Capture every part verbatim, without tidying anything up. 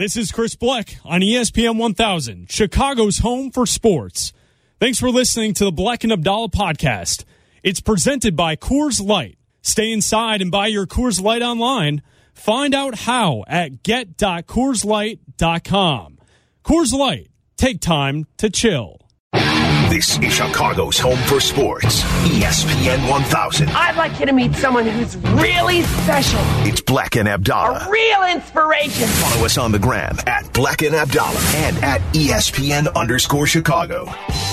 This is Chris Bleck on E S P N one thousand, Chicago's home for sports. Thanks for listening to the Bleck and Abdallah podcast. It's presented by Coors Light. Stay inside and buy your Coors Light online. Find out how at get dot coors light dot com. Coors Light. Take time to chill. This is Chicago's home for sports. E S P N one thousand. I'd like you to meet someone who's really special. It's Bleck and Abdallah. A real inspiration. Follow us on the gram at Bleck and Abdallah and at E S P N underscore Chicago.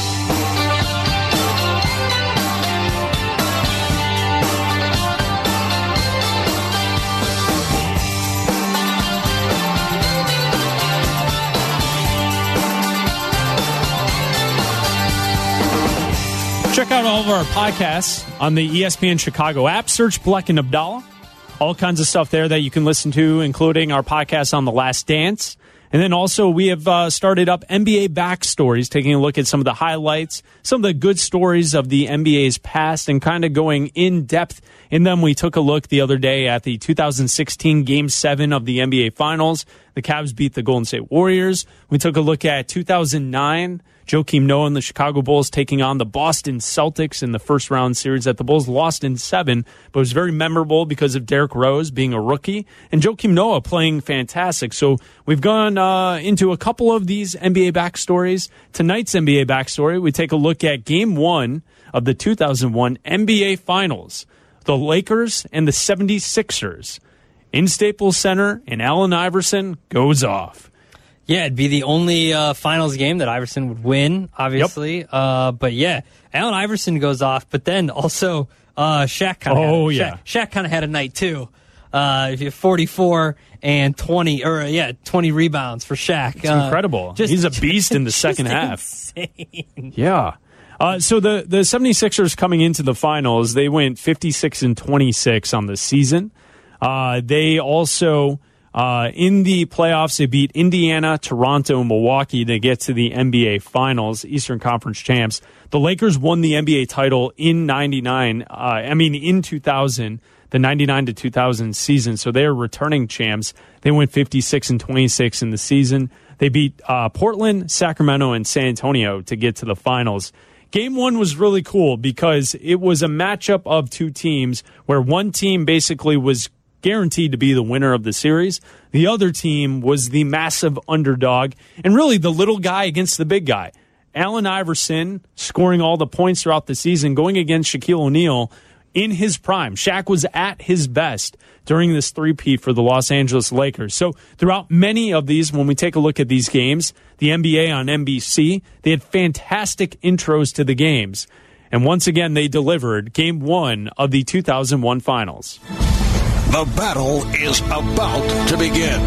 Check out all of our podcasts on the E S P N Chicago app. Search Bleck and Abdallah. All kinds of stuff there that you can listen to, including our podcast on The Last Dance. And then also we have uh, started up N B A Backstories, taking a look at some of the highlights, some of the good stories of the N B A's past, and kind of going in depth in them. We took a look the other day at the two thousand sixteen Game seven of the N B A Finals. The Cavs beat the Golden State Warriors. We took a look at two thousand nine. Joakim Noah and the Chicago Bulls taking on the Boston Celtics in the first round series that the Bulls lost in seven, but it was very memorable because of Derrick Rose being a rookie and Joakim Noah playing fantastic. So we've gone uh, into a couple of these N B A backstories. Tonight's N B A backstory, we take a look at game one of the two thousand one N B A Finals. The Lakers and the seventy-sixers in Staples Center, and Allen Iverson goes off. Yeah, it'd be the only uh, finals game that Iverson would win, obviously. Yep. Uh, but yeah, Allen Iverson goes off, but then also uh, Shaq kind of oh, had, yeah. Shaq, Shaq kind of had a night too. Uh, if you have forty-four and twenty, or yeah, twenty rebounds for Shaq. It's uh, incredible. Just, He's a beast in the second half. Insane. Yeah. Uh, so the, the seventy-sixers coming into the finals, they went fifty-six and twenty-six on the season. Uh, they also... Uh, in the playoffs, they beat Indiana, Toronto, and Milwaukee to get to the N B A Finals, Eastern Conference champs. The Lakers won the N B A title in ninety-nine, uh, I mean in two thousand, the ninety-nine to two thousand season, so they're returning champs. They went fifty-six and twenty-six in the season. They beat uh, Portland, Sacramento, and San Antonio to get to the finals. Game one was really cool because it was a matchup of two teams where one team basically was guaranteed to be the winner of the series. The other team was the massive underdog and really the little guy against the big guy. Allen Iverson scoring all the points throughout the season, going against Shaquille O'Neal in his prime. Shaq was at his best during this three-peat for the Los Angeles Lakers. So throughout many of these, when we take a look at these games, the N B A on N B C, they had fantastic intros to the games. And once again, they delivered game one of the two thousand one finals. The battle is about to begin.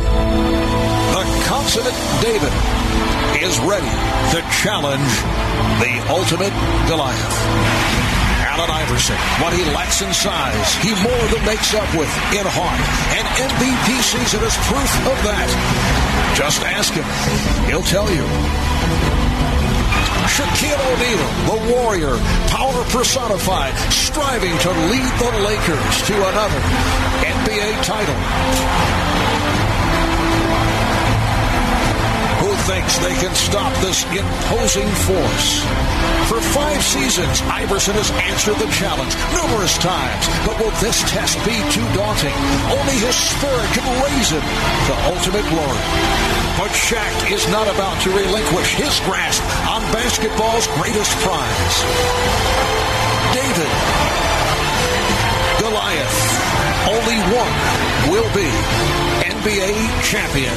The consummate David is ready to challenge the ultimate Goliath. Allen Iverson, what he lacks in size, he more than makes up with in heart. An M V P season is proof of that. Just ask him. He'll tell you. Shaquille O'Neal, the warrior, power personified, striving to lead the Lakers to another N B A title. Who thinks they can stop this imposing force? For five seasons, Iverson has answered the challenge numerous times. But will this test be too daunting? Only his spirit can raise him to ultimate glory. But Shaq is not about to relinquish his grasp on basketball's greatest prize. David, Goliath, only one will be N B A champion.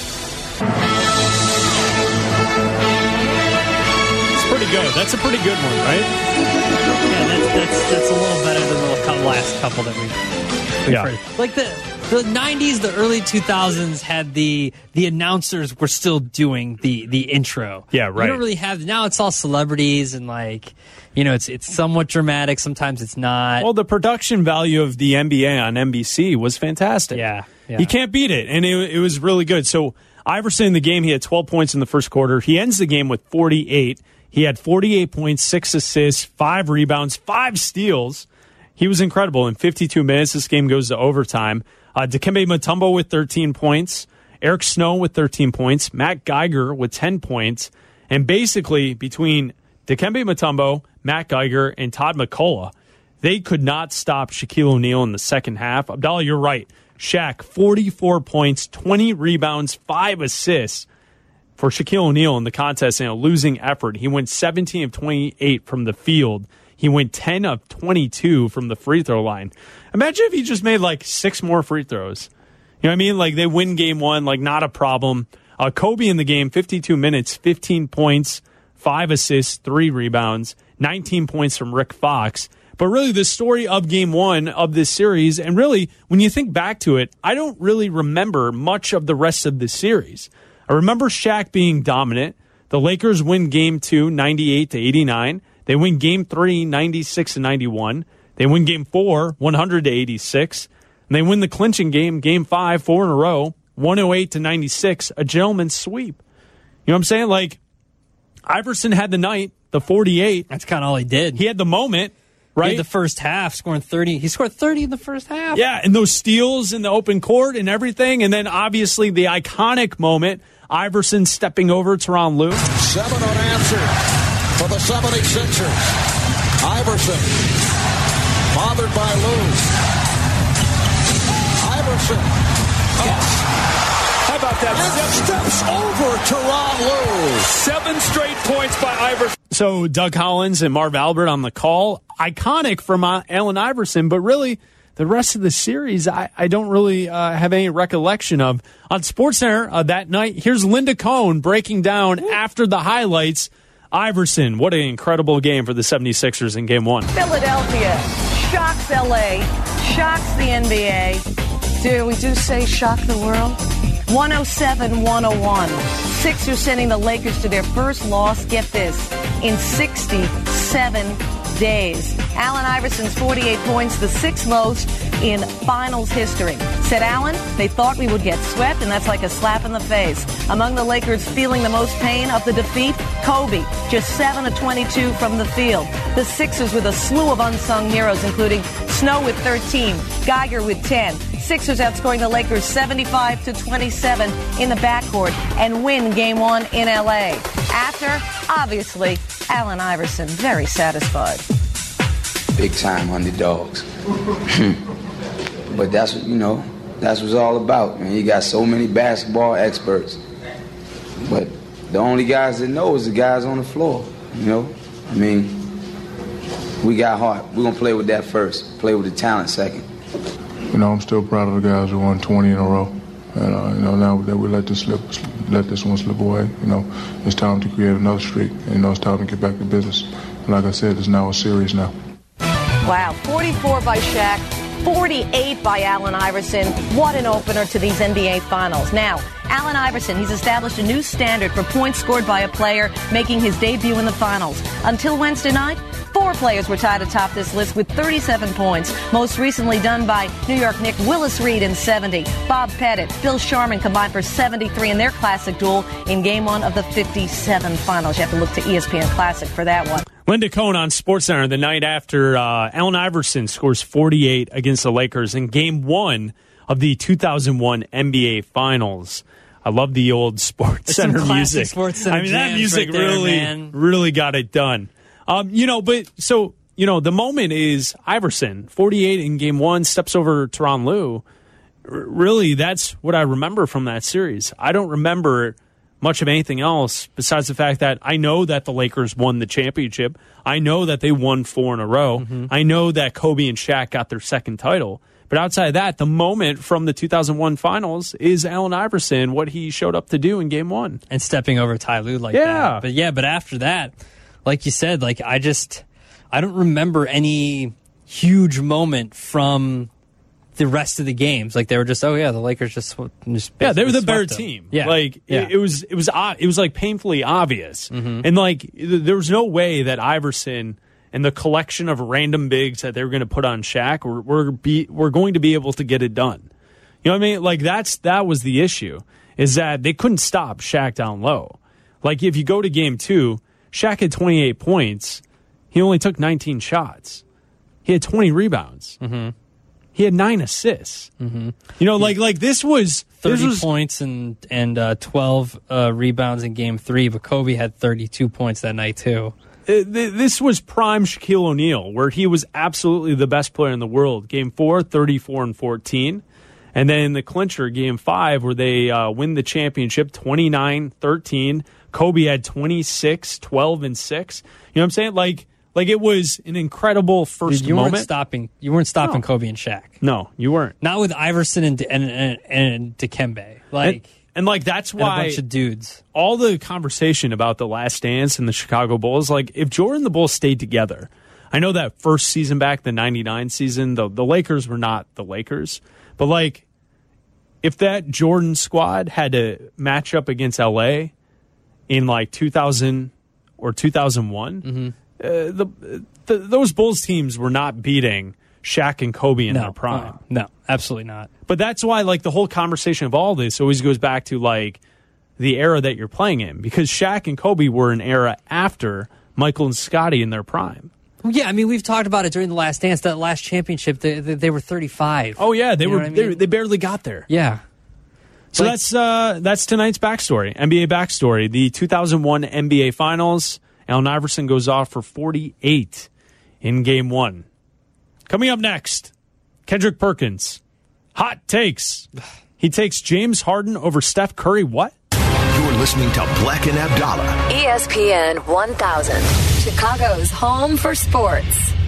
It's pretty good. That's a pretty good one, right? Yeah, that's, that's, that's a little better than the last couple that we've, we've yeah. heard. Like the... The nineties, the early two thousands had the the announcers were still doing the the intro. Yeah, right. You don't really have now. It's all celebrities and like, you know, it's it's somewhat dramatic. Sometimes it's not. Well, the production value of the N B A on N B C was fantastic. Yeah, yeah. You can't beat it, and it, it was really good. So Iverson in the game, he had twelve points in the first quarter. He ends the game with forty-eight. He had forty-eight points, six assists, five rebounds, five steals. He was incredible. In fifty-two minutes, this game goes to overtime. Uh, Dikembe Mutombo with thirteen points. Eric Snow with thirteen points, Matt Geiger with ten points, and basically between Dikembe Mutombo, Matt Geiger, and Todd McCullough, they could not stop Shaquille O'Neal in the second half. Abdallah, you're right. Shaq, forty-four points, twenty rebounds, five assists for Shaquille O'Neal in the contest in a losing effort. He went seventeen of twenty-eight from the field. He went ten of twenty-two from the free throw line. Imagine if he just made like six more free throws. You know what I mean? Like they win game one, like not a problem. Uh, Kobe in the game, fifty-two minutes, fifteen points, five assists, three rebounds, nineteen points from Rick Fox. But really, the story of game one of this series, and really, when you think back to it, I don't really remember much of the rest of the series. I remember Shaq being dominant. The Lakers win game two, ninety-eight to eighty-nine. They win game three, ninety-six to ninety-one. They win game four, one hundred to eighty-six. And they win the clinching game, game five, four in a row, one oh eight to ninety-six, a gentleman's sweep. You know what I'm saying? Like, Iverson had the night, the forty-eight. That's kind of all he did. He had the moment. Right, he had the first half, scoring thirty. He scored thirty in the first half. Yeah, and those steals in the open court and everything. And then, obviously, the iconic moment, Iverson stepping over Tyronn Lue. Seven unanswered for the seventy-sixers. Iverson, bothered by Lue. Iverson. Oh. How about that? And steps over Tyronn Lue. Seven straight points by Iverson. So Doug Collins and Marv Albert on the call. Iconic from uh, Allen Iverson, but really the rest of the series I, I don't really uh, have any recollection of. On SportsCenter uh, that night, here's Linda Cohn breaking down after the highlights. Iverson, what an incredible game for the seventy-sixers in game one. Philadelphia shocks L A, shocks the N B A. Do we do say shock the world? one oh seven one oh one. Sixers sending the Lakers to their first loss, get this, in sixty-seven days. Allen Iverson's forty-eight points, the sixth most in finals history. Said Allen, they thought we would get swept, and that's like a slap in the face. Among the Lakers feeling the most pain of the defeat, Kobe, just seven of twenty-two from the field. The Sixers with a slew of unsung heroes, including Snow with thirteen, Geiger with ten. Sixers outscoring the Lakers seventy-five to twenty-seven in the backcourt and win game one in L A. After, obviously, Allen Iverson very satisfied. Big time underdogs. But that's what, you know, that's what it's all about. Man, you got so many basketball experts. But the only guys that know is the guys on the floor, you know? I mean, we got heart. We're going to play with that first. Play with the talent second. You know, I'm still proud of the guys who won twenty in a row. And, uh, you know, now that we let this slip, let this one slip away, you know, it's time to create another streak. And, you know, it's time to get back to business. And like I said, it's now a series now. Wow, forty-four by Shaq, forty-eight by Allen Iverson. What an opener to these N B A Finals. Now, Allen Iverson, he's established a new standard for points scored by a player making his debut in the Finals. Until Wednesday night, four players were tied atop this list with thirty-seven points, most recently done by New York Knick Willis Reed in seventy. Bob Pettit, Phil Sharman combined for seventy-three in their classic duel in game one of the fifty-seven Finals. You have to look to E S P N Classic for that one. Linda Cohn on SportsCenter the night after uh, Allen Iverson scores forty-eight against the Lakers in game one of the two thousand one N B A Finals. I love the old SportsCenter music. SportsCenter I mean, that music right there, really, man. really got it done. Um, you know, but so, you know, the moment is Iverson, forty-eight in game one, steps over Tyronn Lue. R- really, that's what I remember from that series. I don't remember much of anything else besides the fact that I know that the Lakers won the championship. I know that they won four in a row. Mm-hmm. I know that Kobe and Shaq got their second title. But outside of that, the moment from the two thousand one Finals is Allen Iverson, what he showed up to do in game one. And stepping over Ty Lue like yeah. that. But yeah, but after that, like you said, like I just, I don't remember any huge moment from the rest of the games. Like they were just, oh yeah, the Lakers just, just yeah, they were the better them. team. Yeah, like yeah. It, it was, it was, it was like painfully obvious, mm-hmm. and like there was no way that Iverson and the collection of random bigs that they were going to put on Shaq were were, be, were going to be able to get it done. You know what I mean? Like that's that was the issue, is that they couldn't stop Shaq down low. Like if you go to game two, Shaq had twenty-eight points. He only took nineteen shots. He had twenty rebounds. Mm-hmm. he had nine assists. Mm-hmm. You know, like like this was thirty this was, points and and uh, twelve uh, rebounds in Game Three, but Kobe had thirty-two points that night too. Uh, th- this was prime Shaquille O'Neal, where he was absolutely the best player in the world. Game four, thirty-four and fourteen. And then in the clincher, game five, where they uh, win the championship, twenty-nine thirteen. Kobe had twenty-six, twelve, and six. You know what I'm saying? Like, like it was an incredible first Dude, you moment. weren't stopping. You weren't stopping No. Kobe and Shaq. No, you weren't. Not with Iverson and and and, and Dikembe. Like, And, and like that's and a why bunch of dudes. all the conversation about the Last Dance and the Chicago Bulls, like if Jordan and the Bulls stayed together, I know that first season back, the ninety-nine season, the the Lakers were not the Lakers, but like if that Jordan squad had to match up against L A in like two thousand or two thousand one, mm-hmm. uh, the, the those Bulls teams were not beating Shaq and Kobe in No, their prime. uh, no, absolutely not. But that's why, like, the whole conversation of all this always goes back to, like, the era that you're playing in. Because Shaq and Kobe were an era after Michael and Scottie in their prime. Well, yeah, I mean, we've talked about it during the Last Dance. That last championship, they, they, they were thirty-five. Oh, yeah, they You know were. what I they, mean? they barely got there. Yeah. So Like- that's uh, that's tonight's backstory, N B A backstory. The two thousand one N B A Finals, Allen Iverson goes off for forty-eight in Game one. Coming up next, Kendrick Perkins. Hot takes. He takes James Harden over Steph Curry. What? You're listening to Black and Abdallah. E S P N one thousand, Chicago's home for sports.